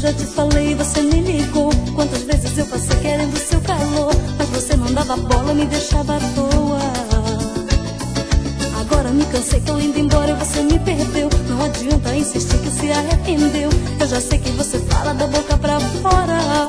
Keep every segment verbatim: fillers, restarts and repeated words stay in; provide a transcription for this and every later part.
já te falei, você me ligou. Quantas vezes eu passei querendo seu calor, mas você não dava bola, me deixava à toa. Agora me cansei, tô indo embora e você me perdeu. Não adianta insistir que se arrependeu. Eu já sei que você fala da boca pra fora.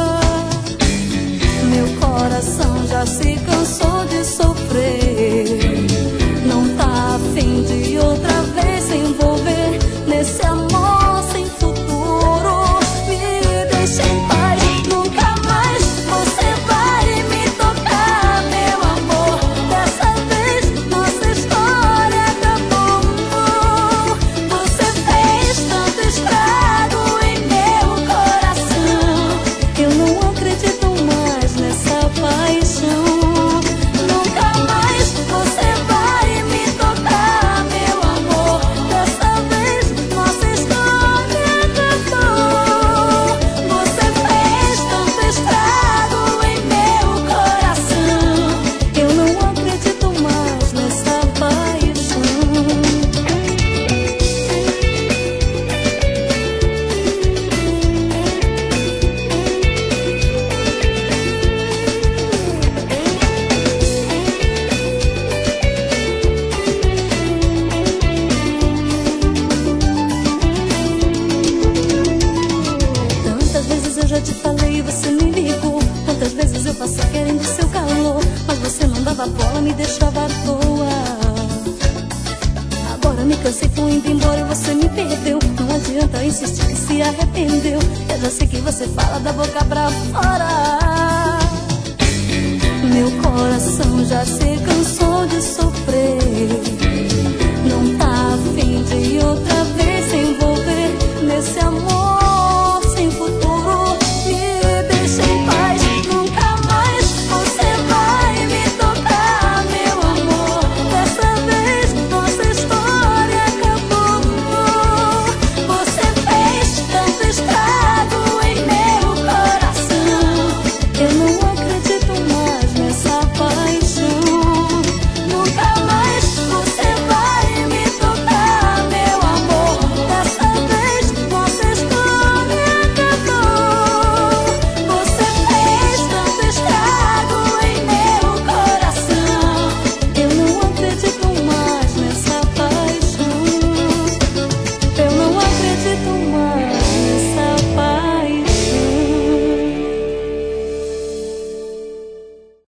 Meu coração já se cansou de sofrer. Não tá a fim de outra vez se envolver nesse amor sem futuro. Me deixa em paz, nunca mais você vai me tocar, meu amor. Dessa vez nossa história acabou. Você fez tanto estrago em meu coração. Eu não acredito mais nessa paixão. Nunca mais você vai me tocar, meu amor. Dessa vez nossa história acabou. Você fez tanto estrago em meu coração. Eu não acredito mais nessa paixão. Tantas vezes eu já te falei e você me ligou. Quantas vezes eu passei querendo seu calor, mas você não dava bola, me deixava à toa. Agora me cansei, tô indo embora e você me perdeu. Não adianta insistir que se arrependeu. Eu já sei que você fala da boca pra fora. Meu coração já se cansou de sofrer. Não tá a fim de outra